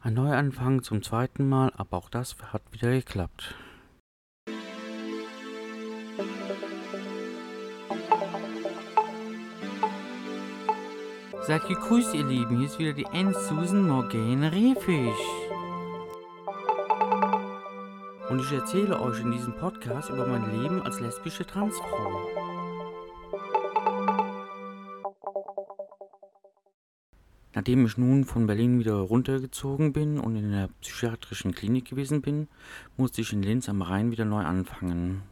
Ein Neuanfang zum zweiten Mal, aber auch das hat wieder geklappt. Seid gegrüßt, ihr Lieben. Hier ist wieder die Susan Morgane Rehfisch. Und ich erzähle euch in diesem Podcast über mein Leben als lesbische Transfrau. Nachdem ich nun von Berlin wieder runtergezogen bin und in der psychiatrischen Klinik gewesen bin, musste ich in Linz am Rhein wieder neu anfangen.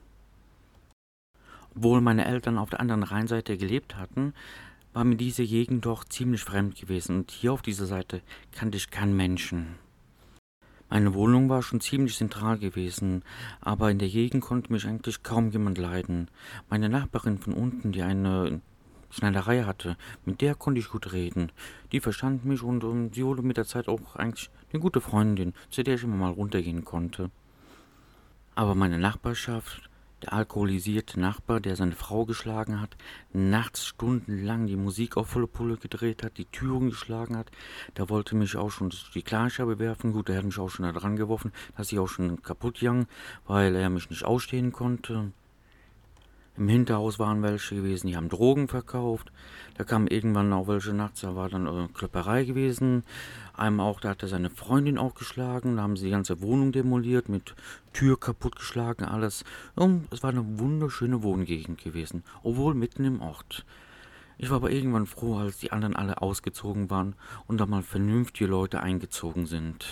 Obwohl meine Eltern auf der anderen Rheinseite gelebt hatten, war mir diese Gegend doch ziemlich fremd gewesen und hier auf dieser Seite kannte ich keinen Menschen. Meine Wohnung war schon ziemlich zentral gewesen, aber in der Gegend konnte mich eigentlich kaum jemand leiden. Meine Nachbarin von unten, die eine Schneiderei hatte, mit der konnte ich gut reden. Die verstand mich und sie wurde mit der Zeit auch eigentlich eine gute Freundin, zu der ich immer mal runtergehen konnte. Aber meine Nachbarschaft, der alkoholisierte Nachbar, der seine Frau geschlagen hat, nachts stundenlang die Musik auf volle Pulle gedreht hat, die Türen geschlagen hat, der wollte mich auch schon die Glasscheibe werfen. Gut, er hat mich auch schon da dran geworfen, dass ich auch schon kaputt ging, weil er mich nicht ausstehen konnte. Im Hinterhaus waren welche gewesen, die haben Drogen verkauft. Da kamen irgendwann auch welche nachts, da war dann Klopperei gewesen. Einmal auch, da hat er seine Freundin auch geschlagen, da haben sie die ganze Wohnung demoliert, mit Tür kaputtgeschlagen, alles. Und es war eine wunderschöne Wohngegend gewesen, obwohl mitten im Ort. Ich war aber irgendwann froh, als die anderen alle ausgezogen waren und da mal vernünftige Leute eingezogen sind.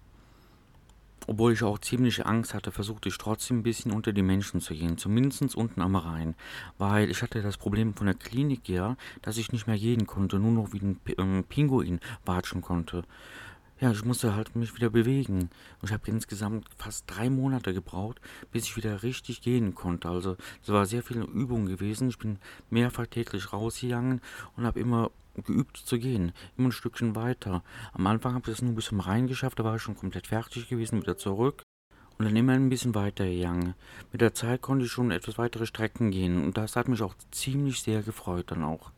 Obwohl ich auch ziemliche Angst hatte, versuchte ich trotzdem ein bisschen unter die Menschen zu gehen, zumindest unten am Rhein, weil ich hatte das Problem von der Klinik her, dass ich nicht mehr gehen konnte, nur noch wie ein Pinguin watschen konnte. Ja, ich musste halt mich wieder bewegen. Und ich habe insgesamt fast 3 Monate gebraucht, bis ich wieder richtig gehen konnte. Also es war sehr viel Übung gewesen. Ich bin mehrfach täglich rausgegangen und habe immer geübt zu gehen, immer ein Stückchen weiter. Am Anfang habe ich das nur bis zum Rhein geschafft, da war ich schon komplett fertig gewesen, wieder zurück. Und dann immer ein bisschen weiter gegangen. Mit der Zeit konnte ich schon etwas weitere Strecken gehen und das hat mich auch ziemlich sehr gefreut dann auch.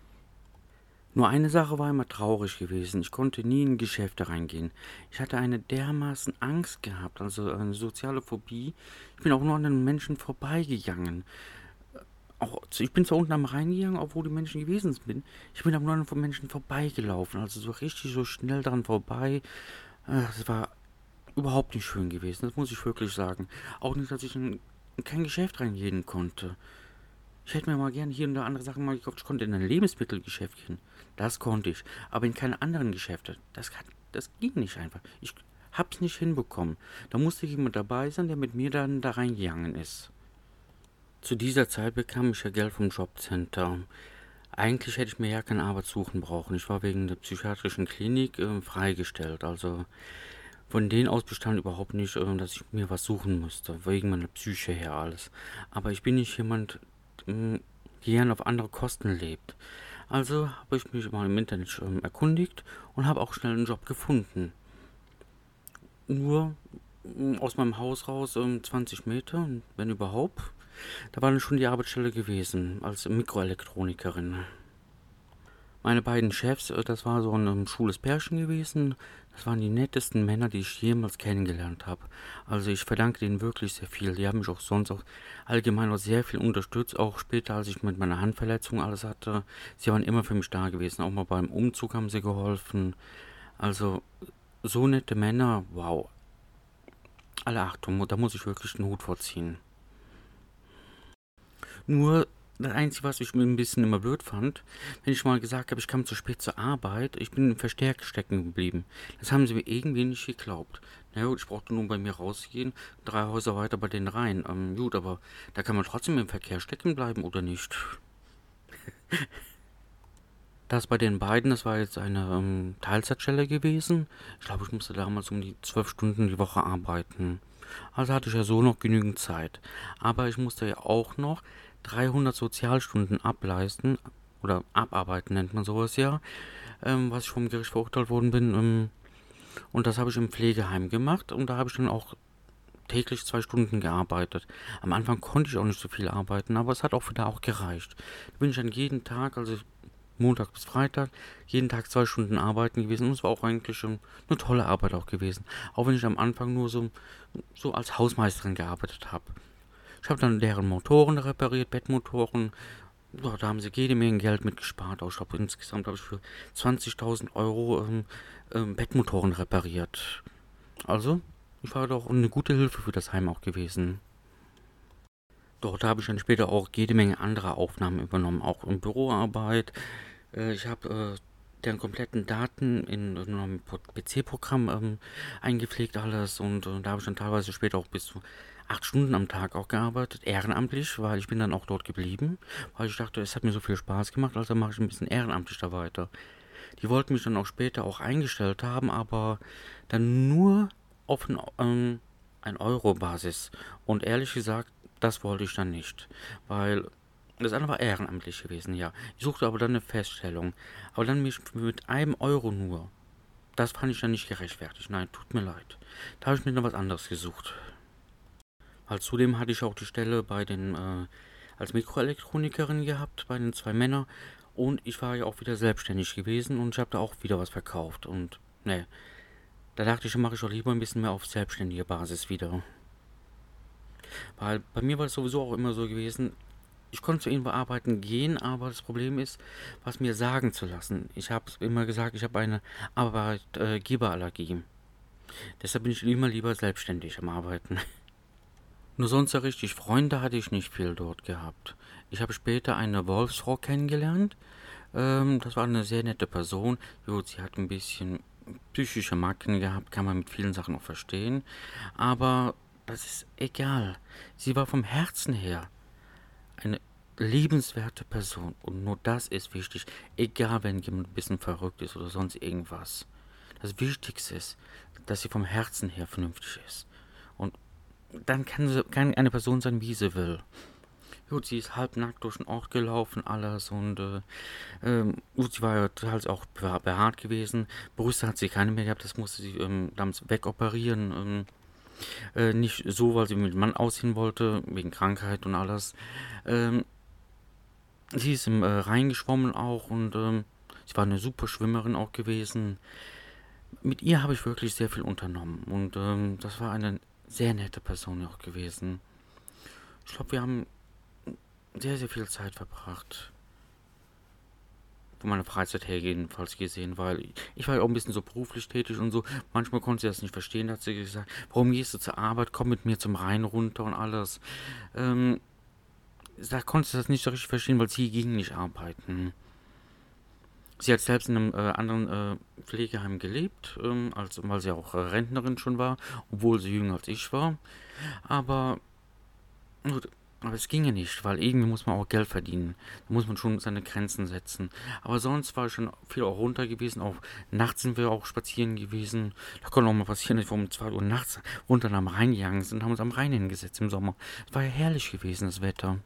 Nur eine Sache war immer traurig gewesen. Ich konnte nie in Geschäfte reingehen. Ich hatte eine dermaßen Angst gehabt, also eine soziale Phobie. Ich bin auch nur an den Menschen vorbeigegangen. Ich bin zwar unten am Rhein gegangen, obwohl die Menschen gewesen sind. Ich bin aber nur an den Menschen vorbeigelaufen, also so richtig so schnell dran vorbei. Das war überhaupt nicht schön gewesen, das muss ich wirklich sagen. Auch nicht, dass ich in kein Geschäft reingehen konnte. Ich hätte mir mal gerne hier und da andere Sachen mal gekauft. Ich konnte in ein Lebensmittelgeschäft gehen. Das konnte ich. Aber in keine anderen Geschäfte. Das ging nicht einfach. Ich hab's nicht hinbekommen. Da musste jemand dabei sein, der mit mir dann da reingegangen ist. Zu dieser Zeit bekam ich ja Geld vom Jobcenter. Eigentlich hätte ich mir ja keine Arbeit suchen brauchen. Ich war wegen der psychiatrischen Klinik freigestellt. Also von denen aus bestand überhaupt nicht, dass ich mir was suchen musste. Wegen meiner Psyche her alles. Aber ich bin nicht jemand, gern auf andere Kosten lebt. Also habe ich mich mal im Internet erkundigt und habe auch schnell einen Job gefunden. Nur aus meinem Haus raus 20 Meter, wenn überhaupt. Da war dann schon die Arbeitsstelle gewesen, als Mikroelektronikerin. Meine beiden Chefs, das war so ein schwules Pärchen gewesen. Das waren die nettesten Männer, die ich jemals kennengelernt habe. Also ich verdanke denen wirklich sehr viel. Die haben mich auch sonst auch allgemein auch sehr viel unterstützt. Auch später, als ich mit meiner Handverletzung alles hatte. Sie waren immer für mich da gewesen. Auch mal beim Umzug haben sie geholfen. Also so nette Männer, wow. Alle Achtung, da muss ich wirklich den Hut vorziehen. Nur das Einzige, was ich mir ein bisschen immer blöd fand, wenn ich mal gesagt habe, ich kam zu spät zur Arbeit, ich bin im Verstärker stecken geblieben. Das haben sie mir irgendwie nicht geglaubt. Na gut, ich brauchte nur bei mir rausgehen, 3 Häuser weiter bei denen rein. Gut, aber da kann man trotzdem im Verkehr stecken bleiben, oder nicht? Das bei den beiden, das war jetzt eine Teilzeitstelle gewesen. Ich glaube, ich musste damals um die 12 Stunden die Woche arbeiten. Also hatte ich ja so noch genügend Zeit. Aber ich musste ja auch noch 300 Sozialstunden ableisten, oder abarbeiten nennt man sowas ja, was ich vom Gericht verurteilt worden bin. Und das habe ich im Pflegeheim gemacht und da habe ich dann auch täglich 2 Stunden gearbeitet. Am Anfang konnte ich auch nicht so viel arbeiten, aber es hat auch wieder auch gereicht. Da bin ich dann jeden Tag, also Montag bis Freitag, jeden Tag 2 Stunden arbeiten gewesen und es war auch eigentlich eine tolle Arbeit auch gewesen. Auch wenn ich am Anfang nur so als Hausmeisterin gearbeitet habe. Ich habe dann deren Motoren repariert, Bettmotoren. Ja, da haben sie jede Menge Geld mitgespart. Auch ich glaube, insgesamt habe ich für 20.000 Euro Bettmotoren repariert. Also, ich war doch eine gute Hilfe für das Heim auch gewesen. Dort habe ich dann später auch jede Menge andere Aufnahmen übernommen, auch in Büroarbeit. Ich habe deren kompletten Daten in einem PC-Programm eingepflegt alles und da habe ich dann teilweise später auch bis zu 8 Stunden am Tag auch gearbeitet, ehrenamtlich, weil ich bin dann auch dort geblieben, weil ich dachte, es hat mir so viel Spaß gemacht, also mache ich ein bisschen ehrenamtlich da weiter. Die wollten mich dann auch später auch eingestellt haben, aber dann nur auf ein Euro-Basis. Und ehrlich gesagt, das wollte ich dann nicht, weil das andere war ehrenamtlich gewesen, ja. Ich suchte aber dann eine Feststellung. Aber dann mich mit einem Euro nur. Das fand ich dann nicht gerechtfertigt. Nein, tut mir leid. Da habe ich mir dann was anderes gesucht. Weil zudem hatte ich auch die Stelle als Mikroelektronikerin gehabt, bei den 2 Männern. Und ich war ja auch wieder selbstständig gewesen und ich habe da auch wieder was verkauft. Und ne, da dachte ich, mache ich auch lieber ein bisschen mehr auf selbstständiger Basis wieder. Weil bei mir war es sowieso auch immer so gewesen, ich konnte zu irgendwo arbeiten gehen, aber das Problem ist, was mir sagen zu lassen. Ich habe immer gesagt, ich habe eine Arbeitgeberallergie. Deshalb bin ich immer lieber selbstständig am Arbeiten. Nur sonst ja richtig, Freunde hatte ich nicht viel dort gehabt. Ich habe später eine Wolfsfrau kennengelernt. Das war eine sehr nette Person. Gut, sie hat ein bisschen psychische Macken gehabt, kann man mit vielen Sachen auch verstehen. Aber das ist egal. Sie war vom Herzen her eine liebenswerte Person. Und nur das ist wichtig. Egal, wenn jemand ein bisschen verrückt ist oder sonst irgendwas. Das Wichtigste ist, dass sie vom Herzen her vernünftig ist. Und dann kann eine Person sein, wie sie will. Gut, sie ist halbnackt durch den Ort gelaufen, alles. Und gut, sie war ja halt auch behaart gewesen. Brüste hat sie keine mehr gehabt, das musste sie damals wegoperieren. Nicht so, weil sie mit dem Mann ausziehen wollte, wegen Krankheit und alles. Ähm, Sie ist im Rhein geschwommen auch und sie war eine super Schwimmerin auch gewesen. Mit ihr habe ich wirklich sehr viel unternommen und das war eine sehr nette Person auch gewesen. Ich glaube, wir haben sehr, sehr viel Zeit verbracht. Von meiner Freizeit her jedenfalls gesehen, weil ich war ja auch ein bisschen so beruflich tätig und so. Manchmal konnte sie das nicht verstehen, da hat sie gesagt, warum gehst du zur Arbeit, komm mit mir zum Rhein runter und alles. Ähm, Da konnte sie das nicht so richtig verstehen, weil sie ging nicht arbeiten. Sie hat selbst in einem anderen Pflegeheim gelebt, weil sie auch Rentnerin schon war, obwohl sie jünger als ich war. Aber gut, aber es ginge nicht, weil irgendwie muss man auch Geld verdienen. Da muss man schon seine Grenzen setzen. Aber sonst war ich schon viel auch runter gewesen. Auch nachts sind wir auch spazieren gewesen. Da konnte auch mal passieren, dass wir um 2 Uhr nachts runter am Rhein gegangen sind und haben uns am Rhein hingesetzt im Sommer. Es war ja herrlich gewesen, das Wetter.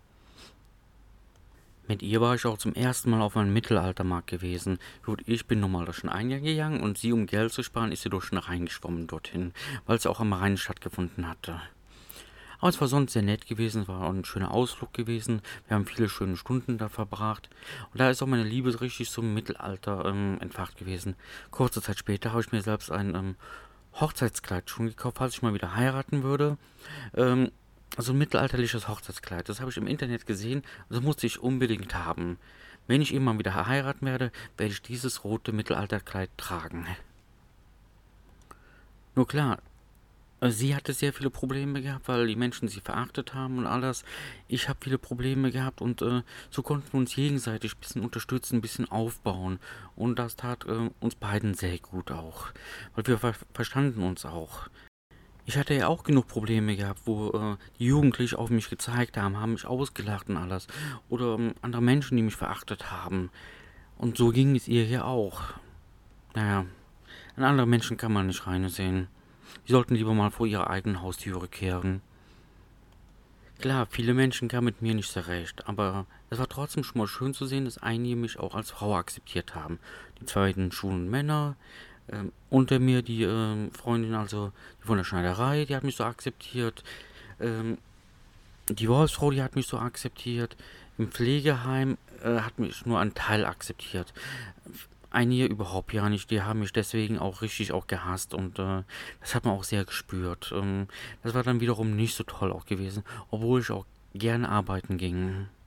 Mit ihr war ich auch zum ersten Mal auf einem Mittelaltermarkt gewesen. Gut, ich bin normal durch den Eingang gegangen und sie, um Geld zu sparen, ist sie durch den Rhein geschwommen dorthin, weil es auch am Rhein stattgefunden hatte. Aber es war sonst sehr nett gewesen, es war auch ein schöner Ausflug gewesen. Wir haben viele schöne Stunden da verbracht. Und da ist auch meine Liebe richtig zum Mittelalter entfacht gewesen. Kurze Zeit später habe ich mir selbst ein Hochzeitskleid schon gekauft, falls ich mal wieder heiraten würde. Ähm, so ein mittelalterliches Hochzeitskleid. Das habe ich im Internet gesehen. Das musste ich unbedingt haben. Wenn ich irgendwann wieder heiraten werde ich dieses rote Mittelalterkleid tragen. Nur klar, sie hatte sehr viele Probleme gehabt, weil die Menschen sie verachtet haben und alles. Ich habe viele Probleme gehabt und so konnten wir uns gegenseitig ein bisschen unterstützen, ein bisschen aufbauen. Und das tat uns beiden sehr gut auch, weil wir verstanden uns auch. Ich hatte ja auch genug Probleme gehabt, wo die Jugendlichen auf mich gezeigt haben mich ausgelacht und alles. Oder andere Menschen, die mich verachtet haben. Und so ging es ihr ja auch. Naja, in andere Menschen kann man nicht reinsehen. Die sollten lieber mal vor ihrer eigenen Haustüre kehren. Klar, viele Menschen kamen mit mir nicht so recht, aber es war trotzdem schon mal schön zu sehen, dass einige mich auch als Frau akzeptiert haben. Die beiden schwulen Männer, unter mir die Freundin, also die von der Schneiderei, die hat mich so akzeptiert. Ähm, Die Wolfsfrau, die hat mich so akzeptiert. Im Pflegeheim hat mich nur ein Teil akzeptiert. Einige überhaupt ja nicht, die haben mich deswegen auch richtig auch gehasst und das hat man auch sehr gespürt. Das war dann wiederum nicht so toll auch gewesen, obwohl ich auch gerne arbeiten ging.